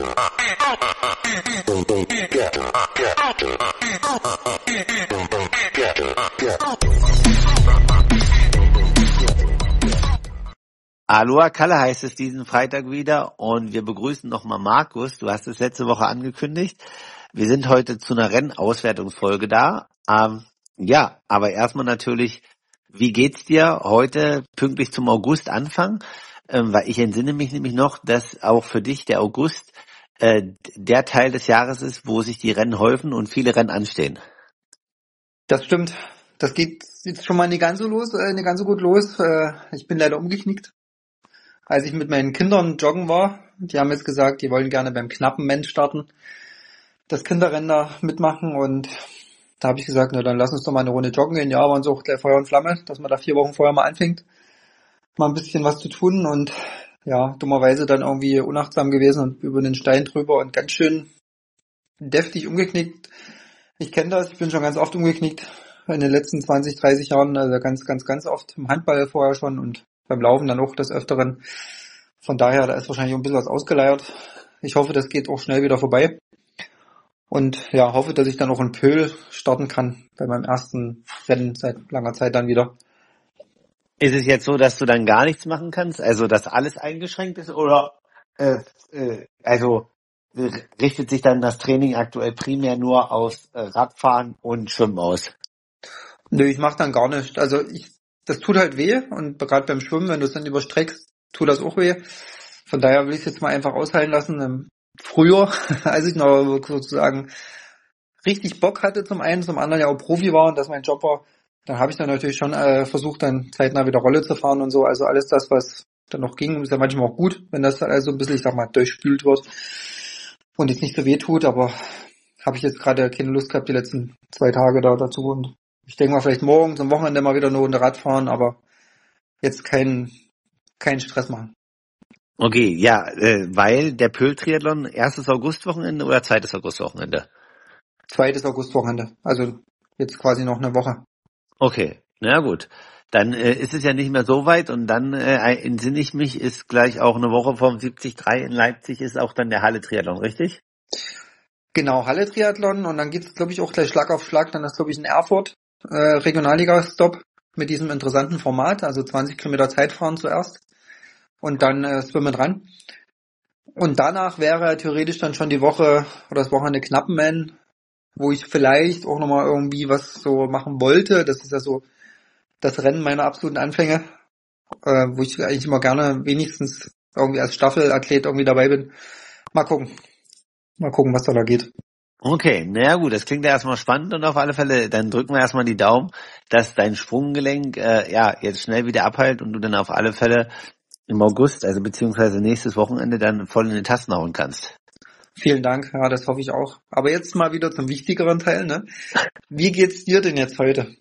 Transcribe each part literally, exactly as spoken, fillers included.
Aloha Kalle heißt es diesen Freitag wieder und wir begrüßen nochmal Markus. Du hast es letzte Woche angekündigt. Wir sind heute zu einer Rennauswertungsfolge da. Ähm, ja, aber erstmal natürlich, wie geht's dir heute pünktlich zum August-Anfang? Ähm, weil ich entsinne mich nämlich noch, dass auch für dich der August äh, der Teil des Jahres ist, wo sich die Rennen häufen und viele Rennen anstehen. Das stimmt. Das geht jetzt schon mal nicht ganz so los, äh, nicht ganz so gut los. Äh, ich bin leider umgeknickt. Als ich mit meinen Kindern joggen war, die haben jetzt gesagt, die wollen gerne beim knappen Mensch starten, das Kinderrennen da mitmachen und da habe ich gesagt, na dann lass uns doch mal eine Runde joggen gehen. Ja, waren so auch gleich Feuer und Flamme, dass man da vier Wochen vorher mal anfängt, mal ein bisschen was zu tun und ja, dummerweise dann irgendwie unachtsam gewesen und über den Stein drüber und ganz schön deftig umgeknickt. Ich kenne das, ich bin schon ganz oft umgeknickt in den letzten zwanzig, dreißig Jahren, also ganz, ganz, ganz oft im Handball vorher schon und beim Laufen dann auch des Öfteren. Von daher, da ist wahrscheinlich auch ein bisschen was ausgeleiert. Ich hoffe, das geht auch schnell wieder vorbei. Und ja, hoffe, dass ich dann auch in Pöhl starten kann bei meinem ersten Rennen seit langer Zeit dann wieder. Ist es jetzt so, dass du dann gar nichts machen kannst? Also, dass alles eingeschränkt ist? Oder äh, äh, also richtet sich dann das Training aktuell primär nur aus äh, Radfahren und Schwimmen aus? Nö, ich mache dann gar nichts. Also ich das tut halt weh und gerade beim Schwimmen, wenn du es dann überstreckst, tut das auch weh. Von daher will ich es jetzt mal einfach aushalten lassen. Früher, als ich noch sozusagen richtig Bock hatte zum einen, zum anderen ja auch Profi war und das mein Job war, dann habe ich dann natürlich schon äh, versucht, dann zeitnah wieder Rolle zu fahren und so. Also alles das, was dann noch ging, ist ja manchmal auch gut, wenn das dann also ein bisschen, ich sag mal, durchspült wird und jetzt nicht so weh tut, aber habe ich jetzt gerade keine Lust gehabt, die letzten zwei Tage da dazu und ich denke mal, vielleicht morgen zum Wochenende mal wieder eine Runde Rad fahren, aber jetzt keinen keinen Stress machen. Okay, ja, äh, weil der Pöhl-Triathlon erstes Augustwochenende oder zweites Augustwochenende? Zweites Augustwochenende, also jetzt quasi noch eine Woche. Okay, na gut. Dann äh, ist es ja nicht mehr so weit und dann äh, entsinne ich mich, ist gleich auch eine Woche vom siebzig drei in Leipzig ist auch dann der Halle-Triathlon, richtig? Genau, Halle-Triathlon und dann geht's, glaube ich, auch gleich Schlag auf Schlag, dann ist, glaube ich, in Erfurt äh, Regionalliga-Stop mit diesem interessanten Format, also zwanzig Kilometer Zeitfahren zuerst und dann äh, Swimmen dran. Und danach wäre theoretisch dann schon die Woche oder das Wochenende Knappenman, wo ich vielleicht auch nochmal irgendwie was so machen wollte. Das ist ja so das Rennen meiner absoluten Anfänge, äh, wo ich eigentlich immer gerne wenigstens irgendwie als Staffelathlet irgendwie dabei bin. Mal gucken. Mal gucken, was da da geht. Okay, naja gut, das klingt ja erstmal spannend und auf alle Fälle, dann drücken wir erstmal die Daumen, dass dein Sprunggelenk äh, ja jetzt schnell wieder abheilt und du dann auf alle Fälle im August, also beziehungsweise nächstes Wochenende dann voll in den Tasten hauen kannst. Vielen Dank, ja, das hoffe ich auch. Aber jetzt mal wieder zum wichtigeren Teil, ne? Wie geht's dir denn jetzt heute?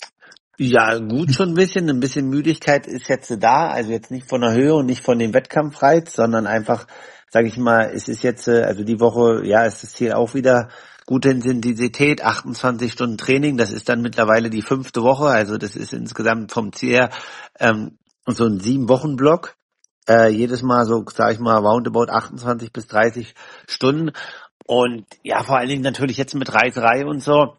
Ja, gut schon ein bisschen. Ein bisschen Müdigkeit ist jetzt da, also jetzt nicht von der Höhe und nicht von dem Wettkampfreiz, sondern einfach, sage ich mal, es ist jetzt, also die Woche, ja, ist das Ziel auch wieder gute Intensität, achtundzwanzig Stunden Training, das ist dann mittlerweile die fünfte Woche, also das ist insgesamt vom Ziel her ähm, so ein Sieben-Wochen-Block. Äh, jedes Mal so, sage ich mal, roundabout achtundzwanzig bis dreißig Stunden und ja, vor allen Dingen natürlich jetzt mit Reiserei und so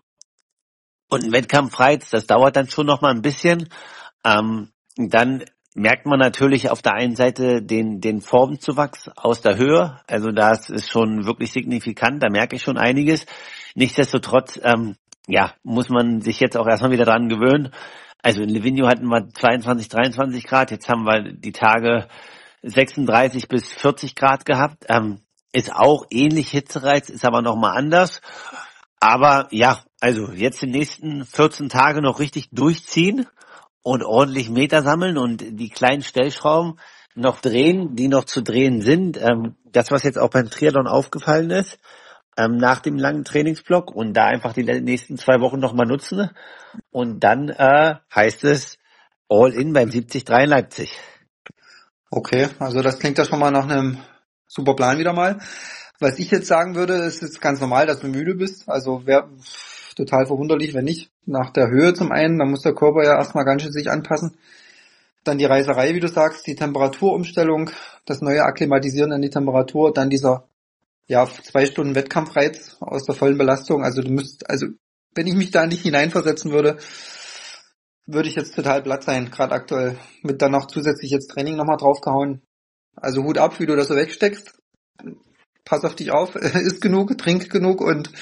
und ein Wettkampfreiz, das dauert dann schon noch mal ein bisschen. Ähm, dann merkt man natürlich auf der einen Seite den den Formzuwachs aus der Höhe, also das ist schon wirklich signifikant, da merke ich schon einiges. Nichtsdestotrotz, ähm, ja, muss man sich jetzt auch erstmal wieder dran gewöhnen. Also in Livigno hatten wir zweiundzwanzig, dreiundzwanzig Grad, jetzt haben wir die Tage sechsunddreißig bis vierzig Grad gehabt. Ähm, ist auch ähnlich Hitzereiz, ist aber nochmal anders. Aber ja, also jetzt die nächsten vierzehn Tage noch richtig durchziehen und ordentlich Meter sammeln und die kleinen Stellschrauben noch drehen, die noch zu drehen sind. Ähm, das, was jetzt auch beim Triathlon aufgefallen ist, ähm, nach dem langen Trainingsblock und da einfach die nächsten zwei Wochen nochmal nutzen. Und dann äh, heißt es all in beim siebzig drei in Leipzig. Okay, also das klingt ja schon mal nach einem super Plan wieder mal. Was ich jetzt sagen würde, ist jetzt ganz normal, dass du müde bist. Also wäre total verwunderlich, wenn nicht. Nach der Höhe zum einen, da muss der Körper ja erstmal ganz schön sich anpassen. Dann die Reiserei, wie du sagst, die Temperaturumstellung, das neue Akklimatisieren an die Temperatur, dann dieser ja, zwei Stunden Wettkampfreiz aus der vollen Belastung. Also du müsst, also wenn ich mich da nicht hineinversetzen würde, würde ich jetzt total platt sein, gerade aktuell. Mit dann noch zusätzlich jetzt Training nochmal draufgehauen. Also Hut ab, wie du das so wegsteckst. Pass auf dich auf, isst genug, trink genug und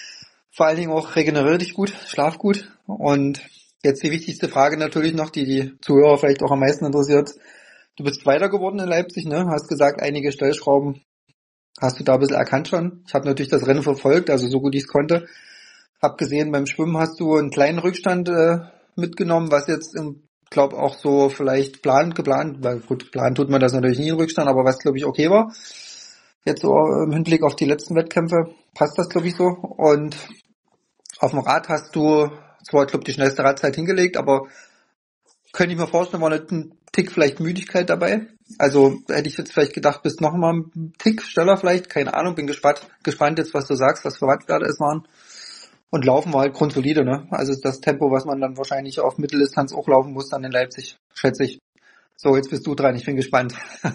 vor allen Dingen auch regeneriere dich gut, schlaf gut. Und jetzt die wichtigste Frage natürlich noch, die die Zuhörer vielleicht auch am meisten interessiert. Du bist weiter geworden in Leipzig, ne? Hast gesagt, einige Stellschrauben hast du da ein bisschen erkannt schon. Ich habe natürlich das Rennen verfolgt, also so gut ich es konnte. Hab gesehen, beim Schwimmen hast du einen kleinen Rückstand äh, mitgenommen, was jetzt, ich glaube, auch so vielleicht plant, geplant, weil gut, planen tut man das natürlich nie in Rückstand, aber was, glaube ich, okay war. Jetzt so im Hinblick auf die letzten Wettkämpfe passt das, glaube ich, so. Und auf dem Rad hast du zwar, glaube ich, die schnellste Radzeit hingelegt, aber könnte ich mir vorstellen, war nicht ein Tick vielleicht Müdigkeit dabei. Also hätte ich jetzt vielleicht gedacht, bist noch mal ein Tick schneller vielleicht, keine Ahnung, bin gespannt, gespannt jetzt, was du sagst, was für Wattwerte es waren. Und laufen war halt grundsolide, ne? Also das Tempo, was man dann wahrscheinlich auf Mitteldistanz auch laufen muss, dann in Leipzig, schätze ich. So, jetzt bist du dran, ich bin gespannt.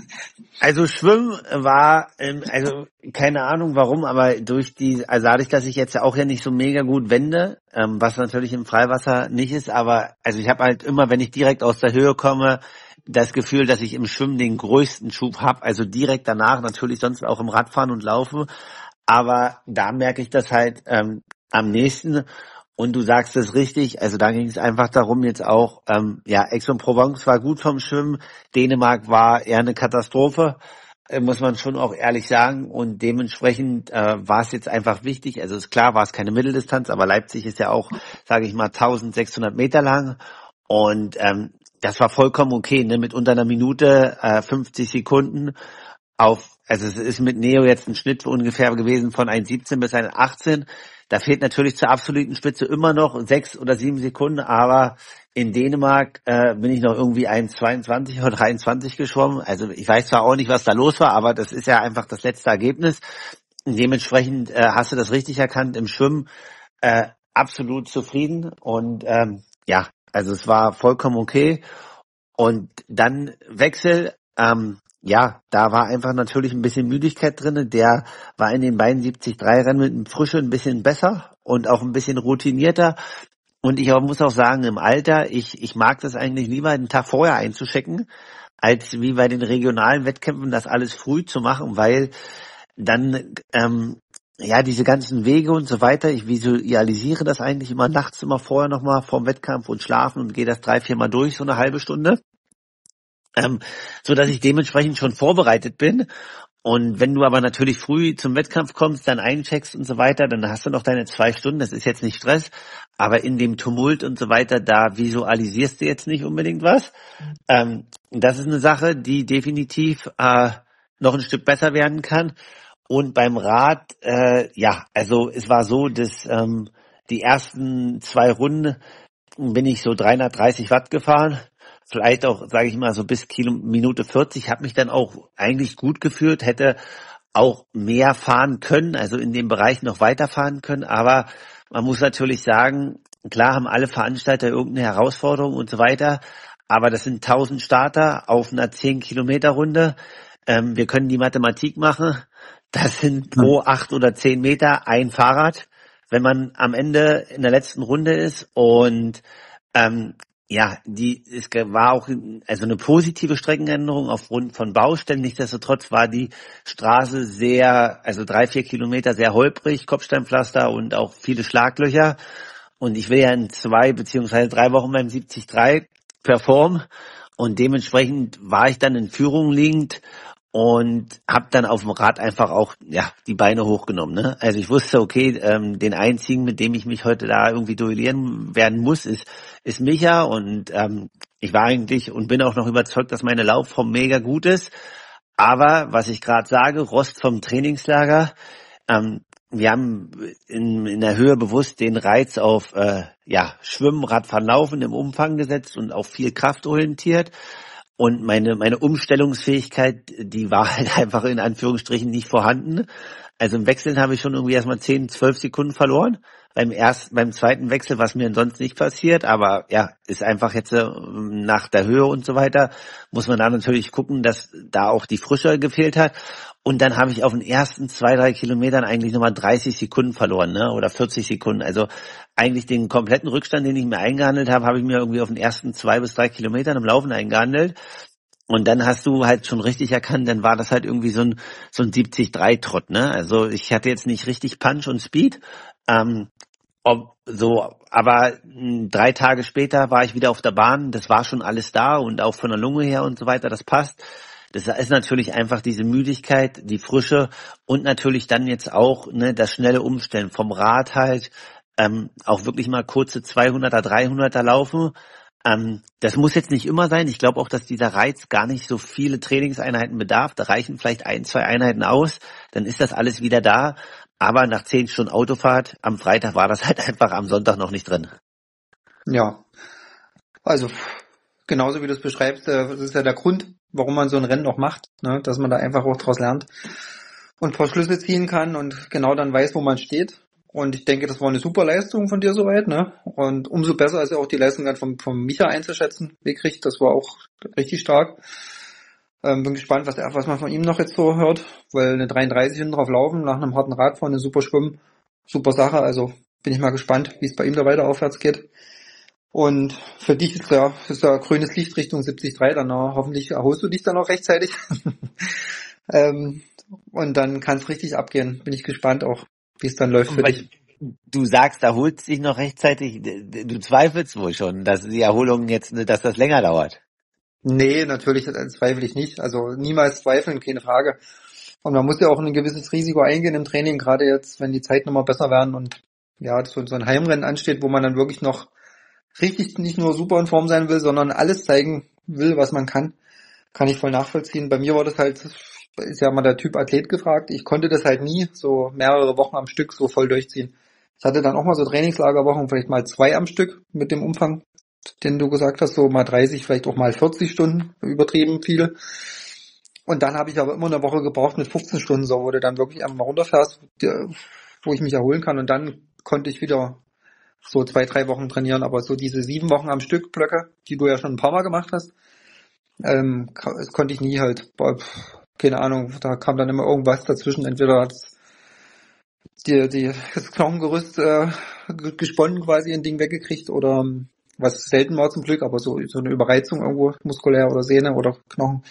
Also Schwimmen war, ähm, also keine Ahnung warum, aber durch die, also dadurch, dass ich jetzt auch ja nicht so mega gut wende, ähm, was natürlich im Freiwasser nicht ist, aber also ich habe halt immer, wenn ich direkt aus der Höhe komme, das Gefühl, dass ich im Schwimmen den größten Schub habe, also direkt danach, natürlich sonst auch im Radfahren und Laufen, aber da merke ich das halt ähm, am nächsten. Und du sagst es richtig, also da ging es einfach darum jetzt auch, ähm, ja, Aix-en-Provence war gut vom Schwimmen, Dänemark war eher eine Katastrophe, äh, muss man schon auch ehrlich sagen, und dementsprechend äh, war es jetzt einfach wichtig, also ist klar, war es keine Mitteldistanz, aber Leipzig ist ja auch, sage ich mal, eintausendsechshundert Meter lang und ähm, das war vollkommen okay, ne, mit unter einer Minute, äh, fünfzig Sekunden auf, also es ist mit Neo jetzt ein Schnitt ungefähr gewesen von eins siebzehn bis eins achtzehn. Da fehlt natürlich zur absoluten Spitze immer noch sechs oder sieben Sekunden, aber in Dänemark äh, bin ich noch irgendwie eins zweiundzwanzig oder dreiundzwanzig geschwommen. Also ich weiß zwar auch nicht, was da los war, aber das ist ja einfach das letzte Ergebnis. Dementsprechend äh, hast du das richtig erkannt im Schwimmen, äh, absolut zufrieden und ähm, ja, also es war vollkommen okay. Und dann Wechsel, ähm, ja, da war einfach natürlich ein bisschen Müdigkeit drin. Der war in den beiden siebzig drei Rennen mit dem Frische ein bisschen besser und auch ein bisschen routinierter. Und ich auch, muss auch sagen, im Alter, ich, ich mag das eigentlich lieber, den Tag vorher einzuchecken, als wie bei den regionalen Wettkämpfen das alles früh zu machen, weil dann, ähm, ja, diese ganzen Wege und so weiter, ich visualisiere das eigentlich immer nachts immer vorher nochmal vorm Wettkampf und schlafen und gehe das drei, vier Mal durch, so eine halbe Stunde. Ähm, so dass ich dementsprechend schon vorbereitet bin. Und wenn du aber natürlich früh zum Wettkampf kommst, dann eincheckst und so weiter, dann hast du noch deine zwei Stunden, das ist jetzt nicht Stress, aber in dem Tumult und so weiter, da visualisierst du jetzt nicht unbedingt was. Ähm, das ist eine Sache, die definitiv äh, noch ein Stück besser werden kann. Und beim Rad, äh, ja, also es war so, dass ähm, die ersten zwei Runden bin ich so dreihundertdreißig Watt gefahren. Vielleicht auch, sage ich mal, so bis Kilo, Minute vierzig, habe mich dann auch eigentlich gut gefühlt, hätte auch mehr fahren können, also in dem Bereich noch weiterfahren können, aber man muss natürlich sagen, klar haben alle Veranstalter irgendeine Herausforderung und so weiter, aber das sind tausend Starter auf einer zehn Kilometer Runde, ähm, wir können die Mathematik machen, das sind pro acht oder zehn Meter ein Fahrrad, wenn man am Ende in der letzten Runde ist und ähm, ja, die es war auch also eine positive Streckenänderung aufgrund von Baustellen. Nichtsdestotrotz war die Straße sehr, also drei, vier Kilometer sehr holprig, Kopfsteinpflaster und auch viele Schlaglöcher. Und ich will ja in zwei beziehungsweise drei Wochen beim siebzig drei performen. Und dementsprechend war ich dann in Führung liegend und habe dann auf dem Rad einfach auch ja die Beine hochgenommen. Ne? Also ich wusste, okay, ähm, den einzigen, mit dem ich mich heute da irgendwie duellieren werden muss, ist ist Micha und ähm, ich war eigentlich und bin auch noch überzeugt, dass meine Laufform mega gut ist. Aber was ich gerade sage, Rost vom Trainingslager, ähm, wir haben in, in der Höhe bewusst den Reiz auf äh, ja Schwimmen, Radfahren, Laufen im Umfang gesetzt und auch viel kraftorientiert. Und meine meine Umstellungsfähigkeit, die war halt einfach in Anführungsstrichen nicht vorhanden. Also im Wechseln habe ich schon irgendwie erstmal zehn, zwölf Sekunden verloren. Beim ersten, beim zweiten Wechsel, was mir sonst nicht passiert. Aber ja, ist einfach jetzt äh, nach der Höhe und so weiter, muss man da natürlich gucken, dass da auch die Frische gefehlt hat. Und dann habe ich auf den ersten zwei, drei Kilometern eigentlich nochmal dreißig Sekunden verloren, ne? Oder vierzig Sekunden. Also eigentlich den kompletten Rückstand, den ich mir eingehandelt habe, habe ich mir irgendwie auf den ersten zwei bis drei Kilometern im Laufen eingehandelt. Und dann hast du halt schon richtig erkannt, dann war das halt irgendwie so ein so ein siebzig drei Trott, ne? Also ich hatte jetzt nicht richtig Punch und Speed, ähm, ob, so, aber mh, drei Tage später war ich wieder auf der Bahn, das war schon alles da und auch von der Lunge her und so weiter, das passt. Das ist natürlich einfach diese Müdigkeit, die Frische und natürlich dann jetzt auch ne, das schnelle Umstellen vom Rad halt, ähm, auch wirklich mal kurze zweihunderter, dreihunderter laufen. Ähm, das muss jetzt nicht immer sein. Ich glaube auch, dass dieser Reiz gar nicht so viele Trainingseinheiten bedarf. Da reichen vielleicht ein, zwei Einheiten aus, dann ist das alles wieder da. Aber nach zehn Stunden Autofahrt am Freitag war das halt einfach am Sonntag noch nicht drin. Ja, also genauso wie du es beschreibst, äh, das ist ja der Grund, warum man so ein Rennen auch macht, ne? Dass man da einfach auch draus lernt und ein paar Schlüsse ziehen kann und genau dann weiß, wo man steht. Und ich denke, das war eine super Leistung von dir soweit, ne? Und umso besser ist ja auch die Leistung dann vom, vom Micha einzuschätzen, Wegrich, das war auch richtig stark. Ähm, bin gespannt, was, er, was man von ihm noch jetzt so hört, weil eine dreiunddreißig hinten drauf laufen, nach einem harten Radfahren, eine super Schwimmen, super Sache, also bin ich mal gespannt, wie es bei ihm da weiter aufwärts geht. Und für dich ist ja, ist ja grünes Licht Richtung siebzig drei, dann auch, hoffentlich erholst du dich dann auch rechtzeitig. ähm, und dann kann es richtig abgehen, bin ich gespannt auch, wie es dann läuft für Weil dich. du sagst, erholst dich noch rechtzeitig, du zweifelst wohl schon, dass die Erholung jetzt, dass das länger dauert. Nee, natürlich äh, zweifle ich nicht. Also niemals zweifeln, keine Frage. Und man muss ja auch ein gewisses Risiko eingehen im Training, gerade jetzt, wenn die Zeiten nochmal besser werden und ja, so, so ein Heimrennen ansteht, wo man dann wirklich noch richtig nicht nur super in Form sein will, sondern alles zeigen will, was man kann, kann ich voll nachvollziehen. Bei mir war das halt, ist ja mal der Typ Athlet gefragt. Ich konnte das halt nie so mehrere Wochen am Stück so voll durchziehen. Ich hatte dann auch mal so Trainingslagerwochen, vielleicht mal zwei am Stück mit dem Umfang, den du gesagt hast, so mal dreißig, vielleicht auch mal vierzig Stunden, übertrieben viel. Und dann habe ich aber immer eine Woche gebraucht mit fünfzehn Stunden, so wo du dann wirklich einmal runterfährst, wo ich mich erholen kann. Und dann konnte ich wieder so zwei, drei Wochen trainieren. Aber so diese sieben Wochen am Stück Blöcke, die du ja schon ein paar Mal gemacht hast, ähm, das konnte ich nie halt. Boah, keine Ahnung, da kam dann immer irgendwas dazwischen. Entweder hat's die, die, das Knochengerüst äh, gesponnen quasi, ein Ding weggekriegt oder was selten war zum Glück, aber so, so eine Überreizung irgendwo muskulär oder Sehne oder Knochen.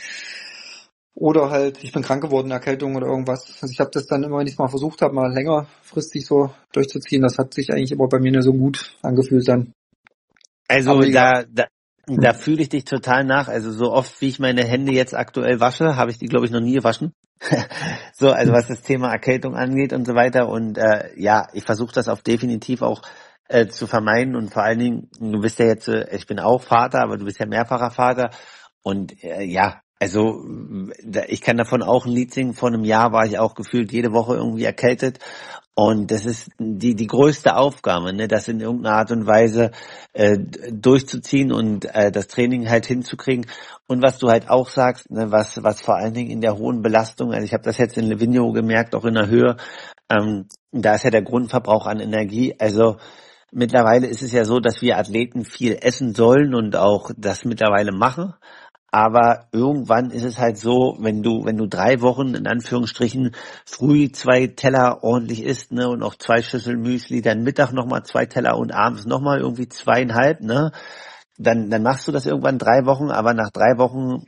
Oder halt, ich bin krank geworden, Erkältung oder irgendwas. Also ich habe das dann immer, wenn ich es mal versucht habe, mal längerfristig so durchzuziehen, das hat sich eigentlich immer bei mir nicht so gut angefühlt dann. Also da, da, da fühle ich dich total nach. Also so oft, wie ich meine Hände jetzt aktuell wasche, habe ich die, glaube ich, noch nie gewaschen. So, also was das Thema Erkältung angeht und so weiter. Und äh, ja, ich versuche das auch definitiv auch äh, zu vermeiden. Und vor allen Dingen, du bist ja jetzt, äh, ich bin auch Vater, aber du bist ja mehrfacher Vater. Und äh, ja, also ich kann davon auch ein Lied singen. Vor einem Jahr war ich auch gefühlt jede Woche irgendwie erkältet. Und das ist die die größte Aufgabe, ne, das in irgendeiner Art und Weise äh, durchzuziehen und äh, das Training halt hinzukriegen. Und was du halt auch sagst, ne, was was vor allen Dingen in der hohen Belastung, also ich habe das jetzt in Livigno gemerkt, auch in der Höhe, ähm, da ist ja der Grundverbrauch an Energie. Also mittlerweile ist es ja so, dass wir Athleten viel essen sollen und auch das mittlerweile machen. Aber irgendwann ist es halt so, wenn du, wenn du drei Wochen in Anführungsstrichen früh zwei Teller ordentlich isst, ne, und auch zwei Schüssel Müsli, dann Mittag nochmal zwei Teller und abends nochmal irgendwie zweieinhalb, ne, dann, dann machst du das irgendwann drei Wochen, aber nach drei Wochen,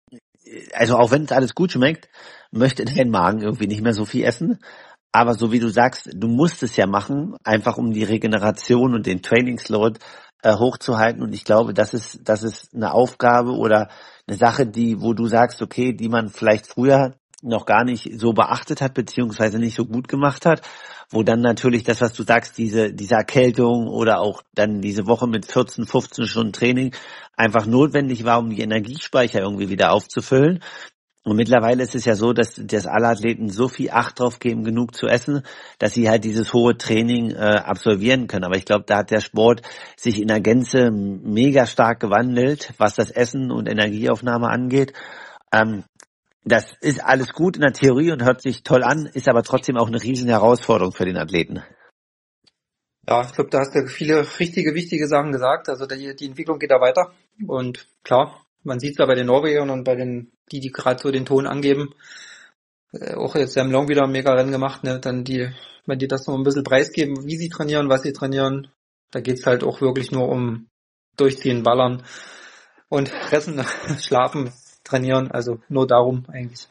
also auch wenn es alles gut schmeckt, möchte dein Magen irgendwie nicht mehr so viel essen. Aber so wie du sagst, du musst es ja machen, einfach um die Regeneration und den Trainingsload äh, hochzuhalten. Und ich glaube, das ist, das ist eine Aufgabe oder eine Sache, die, wo du sagst, okay, die man vielleicht früher noch gar nicht so beachtet hat, beziehungsweise nicht so gut gemacht hat, wo dann natürlich das, was du sagst, diese, diese Erkältung oder auch dann diese Woche mit vierzehn, fünfzehn Stunden Training einfach notwendig war, um die Energiespeicher irgendwie wieder aufzufüllen. Und mittlerweile ist es ja so, dass, dass alle Athleten so viel Acht drauf geben, genug zu essen, dass sie halt dieses hohe Training äh, absolvieren können. Aber ich glaube, da hat der Sport sich in der Gänze mega stark gewandelt, was das Essen und Energieaufnahme angeht. Ähm, das ist alles gut in der Theorie und hört sich toll an, ist aber trotzdem auch eine riesen Herausforderung für den Athleten. Ja, ich glaube, da hast du viele richtige, wichtige Sachen gesagt. Also die, die Entwicklung geht da weiter. Und klar, man sieht es ja bei den Norwegern und bei den, die, die gerade so den Ton angeben. äh, auch jetzt Sam Long wieder ein Mega-Rennen gemacht, ne? Dann die, wenn die das noch ein bisschen preisgeben, wie sie trainieren, was sie trainieren, da geht's halt auch wirklich nur um Durchziehen, Ballern und Fressen, Schlafen, Trainieren, also nur darum eigentlich.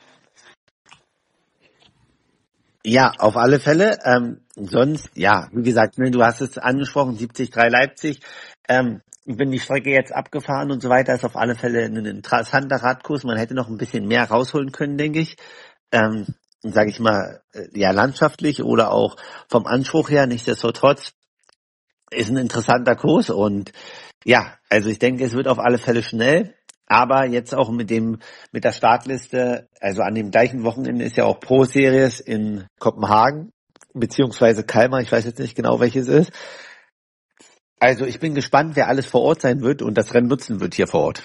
Ja, auf alle Fälle. Ähm, sonst, ja, wie gesagt, ne, du hast es angesprochen, siebzig drei Leipzig. Ähm, ich bin die Strecke jetzt abgefahren und so weiter. Ist auf alle Fälle ein interessanter Radkurs. Man hätte noch ein bisschen mehr rausholen können, denke ich. Ähm, sage ich mal, äh, ja, landschaftlich oder auch vom Anspruch her. Nichtsdestotrotz ist ein interessanter Kurs und ja, also ich denke, es wird auf alle Fälle schnell. Aber jetzt auch mit dem, mit der Startliste, also an dem gleichen Wochenende ist ja auch Pro Series in Kopenhagen, beziehungsweise Kalmar, ich weiß jetzt nicht genau, welches ist. Also ich bin gespannt, wer alles vor Ort sein wird und das Rennen nutzen wird hier vor Ort.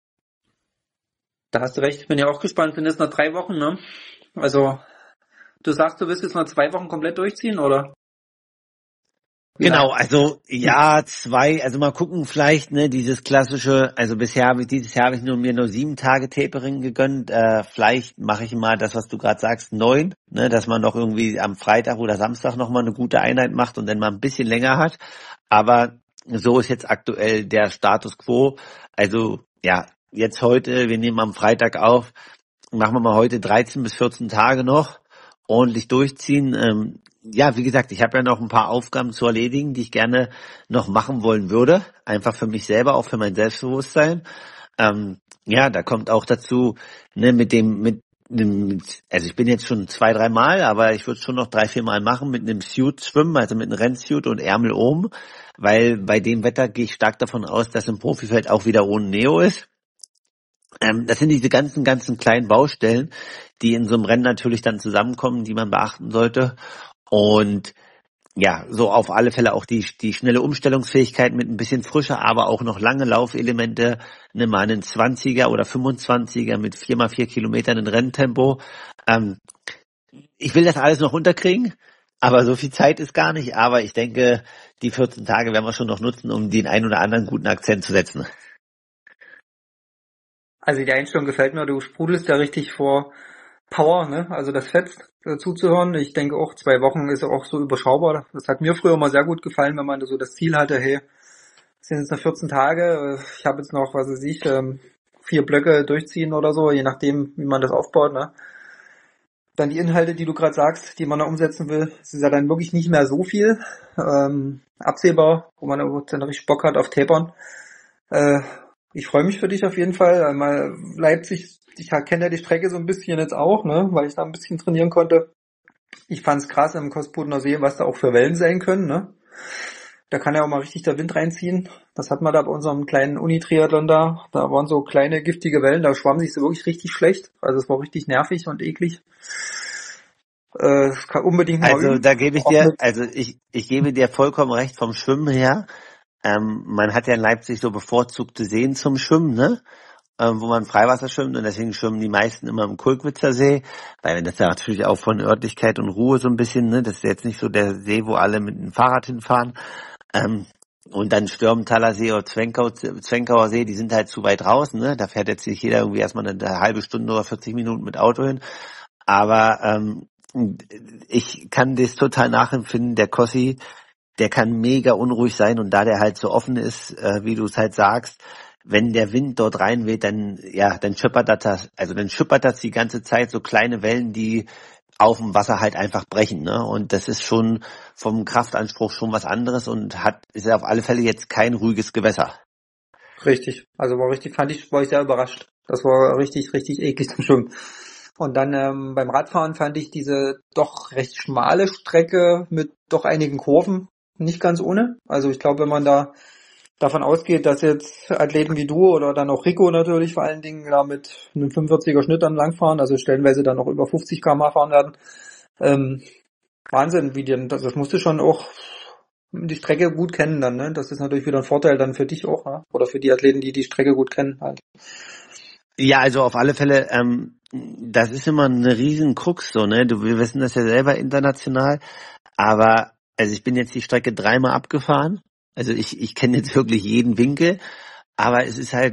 Da hast du recht, ich bin ja auch gespannt, sind jetzt noch drei Wochen, ne? Also, du sagst, du willst jetzt noch zwei Wochen komplett durchziehen, oder? Genau, also ja, zwei, also mal gucken, vielleicht, ne, dieses klassische, also bisher habe ich, dieses Jahr habe ich nur mir nur sieben Tage Tapering gegönnt, äh, vielleicht mache ich mal das, was du gerade sagst, neun, ne, dass man noch irgendwie am Freitag oder Samstag nochmal eine gute Einheit macht und dann mal ein bisschen länger hat, aber so ist jetzt aktuell der Status quo, also ja, jetzt heute, wir nehmen am Freitag auf, machen wir mal heute dreizehn bis vierzehn Tage noch, ordentlich durchziehen, ähm, ja, wie gesagt, ich habe ja noch ein paar Aufgaben zu erledigen, die ich gerne noch machen wollen würde. Einfach für mich selber, auch für mein Selbstbewusstsein. Ähm, ja, da kommt auch dazu, ne, mit dem, mit einem, also ich bin jetzt schon zwei, drei Mal, aber ich würde schon noch drei, vier Mal machen, mit einem Suit schwimmen, also mit einem Rennsuit und Ärmel oben, weil bei dem Wetter gehe ich stark davon aus, dass im Profifeld auch wieder ohne Neo ist. Ähm, das sind diese ganzen, ganzen kleinen Baustellen, die in so einem Rennen natürlich dann zusammenkommen, die man beachten sollte. Und ja, so auf alle Fälle auch die die schnelle Umstellungsfähigkeit mit ein bisschen frischer, aber auch noch lange Laufelemente, ne, mal einen zwanziger oder fünfundzwanziger mit vier mal vier Kilometern in Renntempo. Ähm, ich will das alles noch unterkriegen, aber so viel Zeit ist gar nicht. Aber ich denke, die vierzehn Tage werden wir schon noch nutzen, um den einen oder anderen guten Akzent zu setzen. Also die Einstellung gefällt mir, du sprudelst ja richtig vor Power, ne? Also das Fett äh, zuzuhören. Ich denke auch, zwei Wochen ist auch so überschaubar. Das hat mir früher mal sehr gut gefallen, wenn man so das Ziel hatte, hey, es sind jetzt noch vierzehn Tage, äh, ich habe jetzt noch, was weiß ich, ähm, vier Blöcke durchziehen oder so, je nachdem, wie man das aufbaut, ne? Dann die Inhalte, die du gerade sagst, die man da umsetzen will, es ist ja dann wirklich nicht mehr so viel ähm, absehbar, wo man dann richtig Bock hat auf Tapern. Äh, ich freue mich für dich auf jeden Fall. Einmal Leipzig, ich kenne ja die Strecke so ein bisschen jetzt auch, ne, weil ich da ein bisschen trainieren konnte. Ich fand's krass im Kospudener See, was da auch für Wellen sein können, ne. Da kann ja auch mal richtig der Wind reinziehen. Das hat man da bei unserem kleinen Uni-Triathlon da. Da waren so kleine giftige Wellen, da schwamm sich so wirklich richtig schlecht. Also es war richtig nervig und eklig. Äh, kann unbedingt mal Also üben. da gebe ich dir, also ich, ich gebe dir vollkommen recht vom Schwimmen her. Ähm, man hat ja in Leipzig so bevorzugte Seen zum Schwimmen, ne? Ähm, wo man Freiwasser schwimmt und deswegen schwimmen die meisten immer im Kulkwitzer See, weil das ja natürlich auch von Örtlichkeit und Ruhe so ein bisschen, ne? Das ist jetzt nicht so der See, wo alle mit dem Fahrrad hinfahren. Ähm, und dann Stürmentaler See oder Zwenkau, Zwenkauer See, die sind halt zu weit draußen, ne? Da fährt jetzt nicht jeder irgendwie erstmal eine halbe Stunde oder vierzig Minuten mit Auto hin. Aber ähm, ich kann das total nachempfinden, der Kossi, der kann mega unruhig sein und da der halt so offen ist, äh, wie du es halt sagst, wenn der Wind dort reinweht, dann ja, dann schippert das, also dann schippert das die ganze Zeit so kleine Wellen, die auf dem Wasser halt einfach brechen, ne? Und das ist schon vom Kraftanspruch schon was anderes und hat ist auf alle Fälle jetzt kein ruhiges Gewässer. Richtig, also war richtig, fand ich, war ich sehr überrascht. Das war richtig, richtig eklig zum Schwimmen. Und dann ähm, beim Radfahren fand ich diese doch recht schmale Strecke mit doch einigen Kurven nicht ganz ohne. Also ich glaube, wenn man da davon ausgeht, dass jetzt Athleten wie du oder dann auch Rico natürlich vor allen Dingen da mit einem fünfundvierziger Schnitt dann langfahren, also stellenweise dann auch über fünfzig Kilometer pro Stunde fahren werden. Ähm, Wahnsinn, wie denn, das, das musst du schon auch die Strecke gut kennen dann, ne? Das ist natürlich wieder ein Vorteil dann für dich auch, ne? Oder für die Athleten, die die Strecke gut kennen halt. Ja, also auf alle Fälle, ähm, das ist immer eine riesen Krux, so, ne? Du, wir wissen das ja selber international, aber also ich bin jetzt die Strecke dreimal abgefahren, also ich ich kenne jetzt wirklich jeden Winkel, aber es ist halt,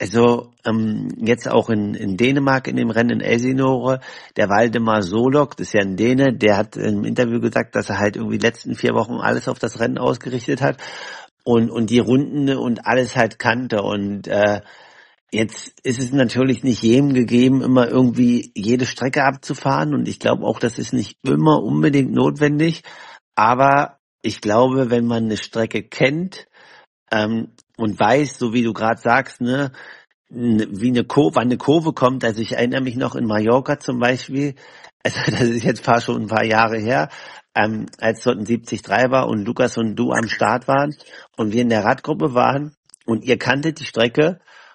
Also ähm, jetzt auch in, in Dänemark in dem Rennen in Elsinore, der Waldemar Solok, das ist ja ein Däne, der hat im Interview gesagt, dass er halt irgendwie die letzten vier Wochen alles auf das Rennen ausgerichtet hat und und die Runden und alles halt kannte. Und äh, jetzt ist es natürlich nicht jedem gegeben, immer irgendwie jede Strecke abzufahren. Und ich glaube auch, das ist nicht immer unbedingt notwendig. Aber ich glaube, wenn man eine Strecke kennt, ähm, und weiß, so wie du gerade sagst, ne, n- wie eine Kurve, wann eine Kurve kommt. Also ich erinnere mich noch in Mallorca zum Beispiel, also das ist jetzt fast schon ein paar Jahre her, ähm, als dort ein siebzig drei war und Lukas und du am Start waren und wir in der Radgruppe waren und ihr kanntet die Strecke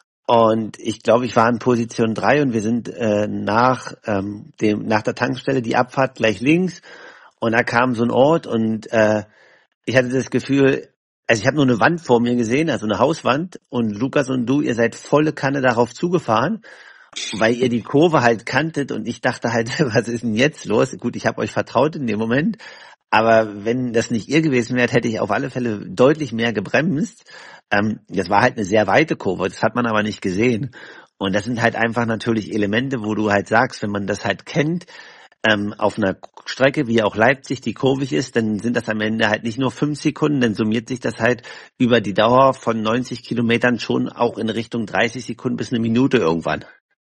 und ich glaube, ich war in Position drei und wir sind äh, nach ähm, dem nach der Tankstelle die Abfahrt gleich links und da kam so ein Ort und äh, ich hatte das Gefühl, also ich habe nur eine Wand vor mir gesehen, also eine Hauswand und Lukas und du, ihr seid volle Kanne darauf zugefahren, weil ihr die Kurve halt kanntet und ich dachte halt, was ist denn jetzt los? Gut, ich habe euch vertraut in dem Moment, aber wenn das nicht ihr gewesen wärt, hätte ich auf alle Fälle deutlich mehr gebremst. Ähm, das war halt eine sehr weite Kurve, das hat man aber nicht gesehen. Und das sind halt einfach natürlich Elemente, wo du halt sagst, wenn man das halt kennt, ähm, auf einer Strecke wie auch Leipzig, die kurvig ist, dann sind das am Ende halt nicht nur fünf Sekunden, dann summiert sich das halt über die Dauer von neunzig Kilometern schon auch in Richtung dreißig Sekunden bis eine Minute irgendwann.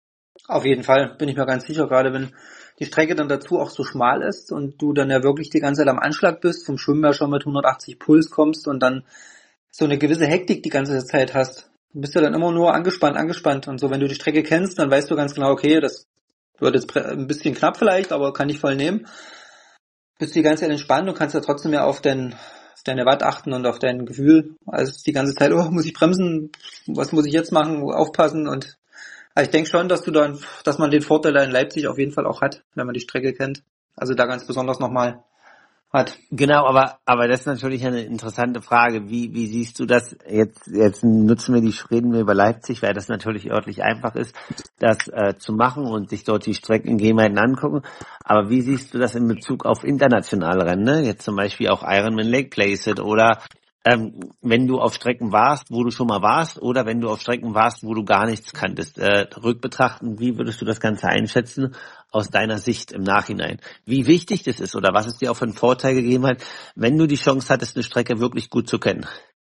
Auf jeden Fall, bin ich mir ganz sicher, gerade wenn die Strecke dann dazu auch so schmal ist und du dann ja wirklich die ganze Zeit am Anschlag bist, vom Schwimmen ja schon mit hundertachtzig Puls kommst und dann so eine gewisse Hektik die ganze Zeit hast. Du bist ja dann immer nur angespannt, angespannt und so. Wenn du die Strecke kennst, dann weißt du ganz genau, okay, das wird jetzt ein bisschen knapp vielleicht, aber kann ich voll nehmen. Bist du die ganze Zeit entspannt und kannst ja trotzdem ja auf, dein, auf deine Watt achten und auf dein Gefühl. Also die ganze Zeit, oh, muss ich bremsen? Was muss ich jetzt machen? Aufpassen und also ich denke schon, dass du dann, dass man den Vorteil da in Leipzig auf jeden Fall auch hat, wenn man die Strecke kennt. Also da ganz besonders nochmal hat. Genau, aber aber das ist natürlich eine interessante Frage. Wie wie siehst du das jetzt? Jetzt nutzen wir die, reden wir über Leipzig, weil das natürlich örtlich einfach ist, das äh, zu machen und sich dort die Streckengegebenheiten angucken. Aber wie siehst du das in Bezug auf internationale Rennen? Ne? Jetzt zum Beispiel auch Ironman Lake Placid oder ähm, wenn du auf Strecken warst, wo du schon mal warst, oder wenn du auf Strecken warst, wo du gar nichts kanntest. Äh, rückbetrachten, wie würdest du das Ganze einschätzen aus deiner Sicht im Nachhinein? Wie wichtig das ist oder was es dir auch für einen Vorteil gegeben hat, wenn du die Chance hattest, eine Strecke wirklich gut zu kennen?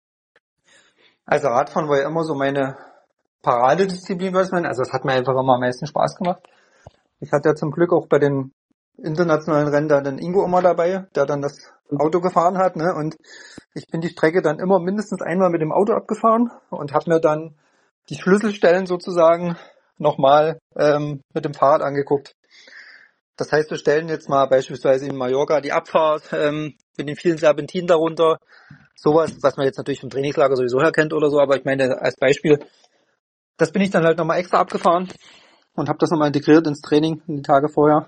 Also Radfahren war ja immer so meine Paradedisziplin, was man, also es hat mir einfach immer am meisten Spaß gemacht. Ich hatte ja zum Glück auch bei den internationalen Rennen da den Ingo immer dabei, der dann das Auto gefahren hat, ne? Und ich bin die Strecke dann immer mindestens einmal mit dem Auto abgefahren und habe mir dann die Schlüsselstellen sozusagen nochmal ähm, mit dem Fahrrad angeguckt. Das heißt, wir stellen jetzt mal beispielsweise in Mallorca die Abfahrt ähm, mit den vielen Serpentinen darunter. Sowas, was man jetzt natürlich vom Trainingslager sowieso her kennt oder so, aber ich meine als Beispiel, das bin ich dann halt nochmal extra abgefahren und habe das nochmal integriert ins Training in die Tage vorher.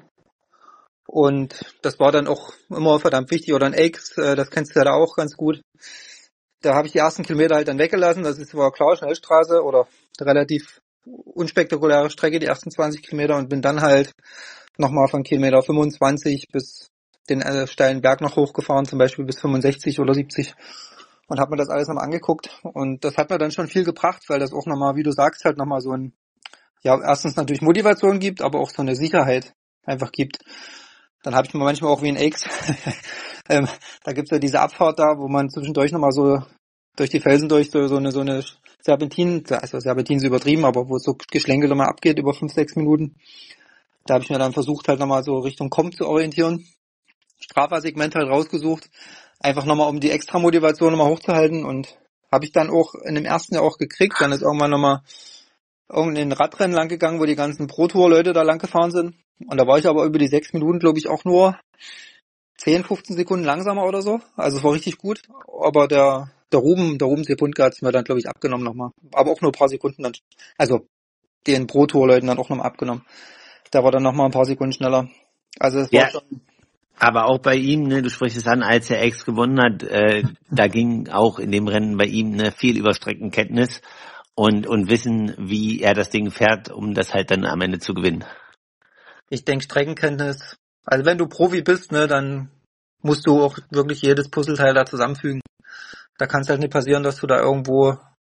Und das war dann auch immer verdammt wichtig. Oder ein Aix, äh, das kennst du ja da auch ganz gut. Da habe ich die ersten Kilometer halt dann weggelassen. Das ist war klar, Schnellstraße oder relativ unspektakuläre Strecke, die ersten zwanzig Kilometer und bin dann halt nochmal von Kilometer fünfundzwanzig bis den äh, steilen Berg noch hochgefahren, zum Beispiel bis fünfundsechzig oder siebzig und habe mir das alles nochmal angeguckt und das hat mir dann schon viel gebracht, weil das auch nochmal, wie du sagst, halt nochmal so ein, ja, erstens natürlich Motivation gibt, aber auch so eine Sicherheit einfach gibt. Dann habe ich mir manchmal auch wie ein Aix, ähm, da gibt's ja diese Abfahrt da, wo man zwischendurch nochmal so durch die Felsen durch so, so eine so eine Serpentin, also Serpentin ist übertrieben, aber wo es so geschlängelt nochmal abgeht über fünf, sechs Minuten. Da habe ich mir dann versucht, halt nochmal so Richtung Kommt zu orientieren. Strava-Segment halt rausgesucht. Einfach nochmal, um die Extra-Motivation nochmal hochzuhalten. Und habe ich dann auch in dem ersten Jahr auch gekriegt. Dann ist irgendwann nochmal irgendein Radrennen lang gegangen, wo die ganzen Pro-Tour-Leute da lang gefahren sind. Und da war ich aber über die sechs Minuten, glaube ich, auch nur zehn, fünfzehn Sekunden langsamer oder so. Also es war richtig gut. Aber der der Ruben, der Ruben Sepuntka hat es mir dann, glaube ich, abgenommen nochmal. Aber auch nur ein paar Sekunden dann. Also den Pro-Tour-Leuten dann auch nochmal abgenommen. Da war dann nochmal ein paar Sekunden schneller. Also es war Ja, schon. aber auch bei ihm, ne, du sprichst es an, als er Aix gewonnen hat, äh, da ging auch in dem Rennen bei ihm ne, viel über Streckenkenntnis und und Wissen, wie er das Ding fährt, um das halt dann am Ende zu gewinnen. Ich denke Streckenkenntnis. Also wenn du Profi bist, ne, dann musst du auch wirklich jedes Puzzleteil da zusammenfügen. Da kann es halt nicht passieren, dass du da irgendwo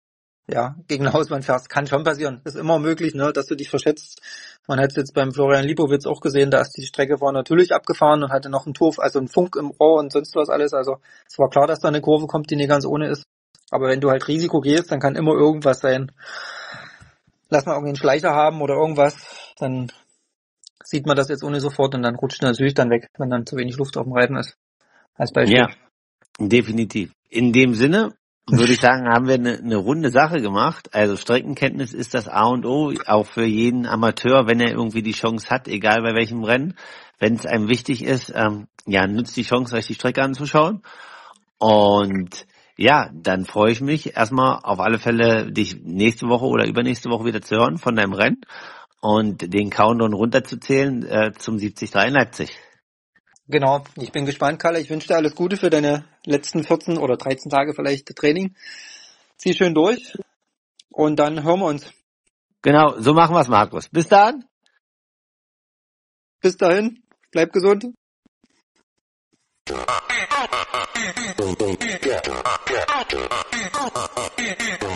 ja, gegen eine Hauswand fährst. Kann schon passieren. Ist immer möglich, ne, dass du dich verschätzt. Man hat es jetzt beim Florian Lipowitz auch gesehen, da ist die Strecke war natürlich abgefahren und hatte noch einen Turf, also einen Funk im Rohr und sonst was alles. Also es war klar, dass da eine Kurve kommt, die nicht ganz ohne ist. Aber wenn du halt Risiko gehst, dann kann immer irgendwas sein. Lass mal irgendwie einen Schleicher haben oder irgendwas, dann sieht man das jetzt ohne sofort und dann rutscht natürlich dann weg, wenn dann zu wenig Luft auf dem Reifen ist. Als Beispiel. Ja, definitiv. In dem Sinne würde ich sagen, haben wir eine, eine runde Sache gemacht. Also Streckenkenntnis ist das A und O, auch für jeden Amateur, wenn er irgendwie die Chance hat, egal bei welchem Rennen. Wenn es einem wichtig ist, ähm, ja, nutzt die Chance, euch die Strecke anzuschauen. Und ja, dann freue ich mich erstmal auf alle Fälle, dich nächste Woche oder übernächste Woche wieder zu hören von deinem Rennen und den Countdown runterzuzählen äh, zum siebzig drei in Leipzig. Genau, ich bin gespannt, Kalle. Ich wünsche dir alles Gute für deine letzten vierzehn oder dreizehn Tage vielleicht Training. Zieh schön durch und dann hören wir uns. Genau, so machen wir es, Markus. Bis dann. Bis dahin, bleib gesund. Yeah.